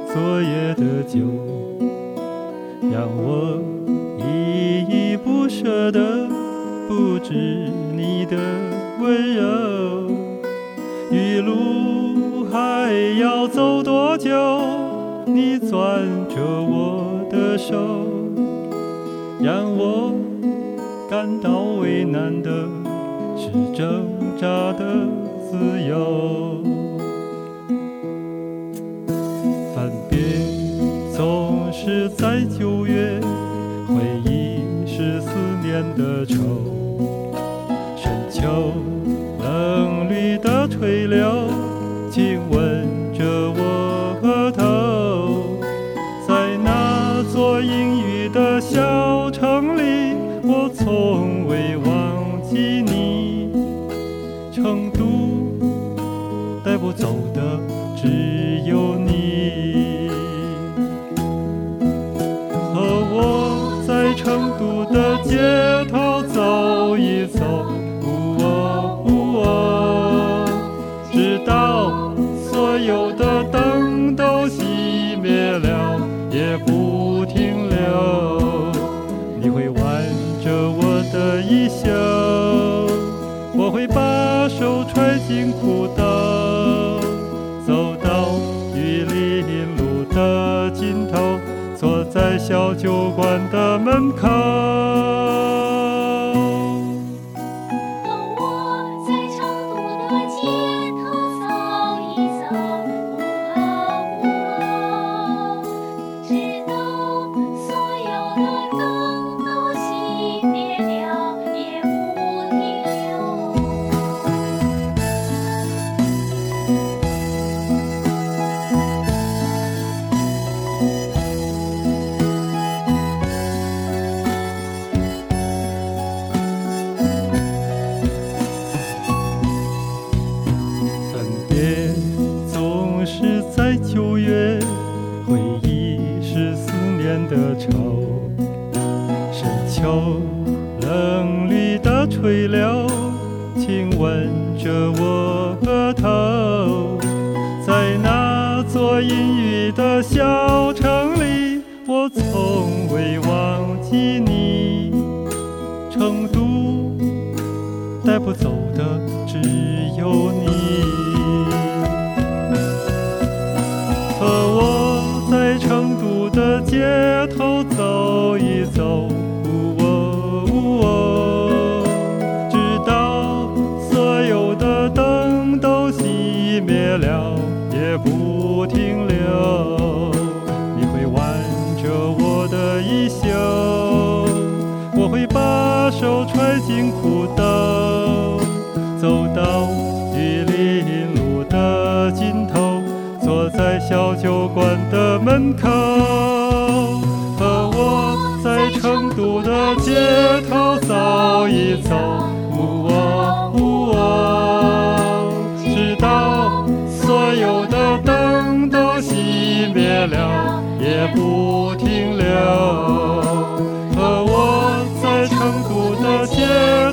昨夜的酒，让我依依不舍的不止你的温柔。余路还要走多久？你攥着我的手，让我感到为难的是挣扎的自由。分别总是在9月，回忆是思念的愁。深秋冷绿的垂柳，亲吻着我额头。在那座阴雨的小城里，我从未忘记你。成都带不走的只有你，和我在成都的街头走一走，直到所有的灯都熄灭了，也不停留。你会挽着我的衣袖，我会把手揣进裤兜，走到玉林路的尽头，坐在小酒馆的门口。总是在9月，回忆是思念的愁。深秋冷绿的垂柳，亲吻着我额头。在那座阴雨的小城里，我从未忘记你。成都带不走的只有你，和我在成都的街头走一走，直到所有的灯都熄灭了，也不停留。你会挽着我的衣袖，我会把手揣进裤兜，走到玉林路的尽头，坐在小酒馆的门口，和我在成都的街头走一走，直到所有的灯都熄灭了，也不停留。和我在成都的街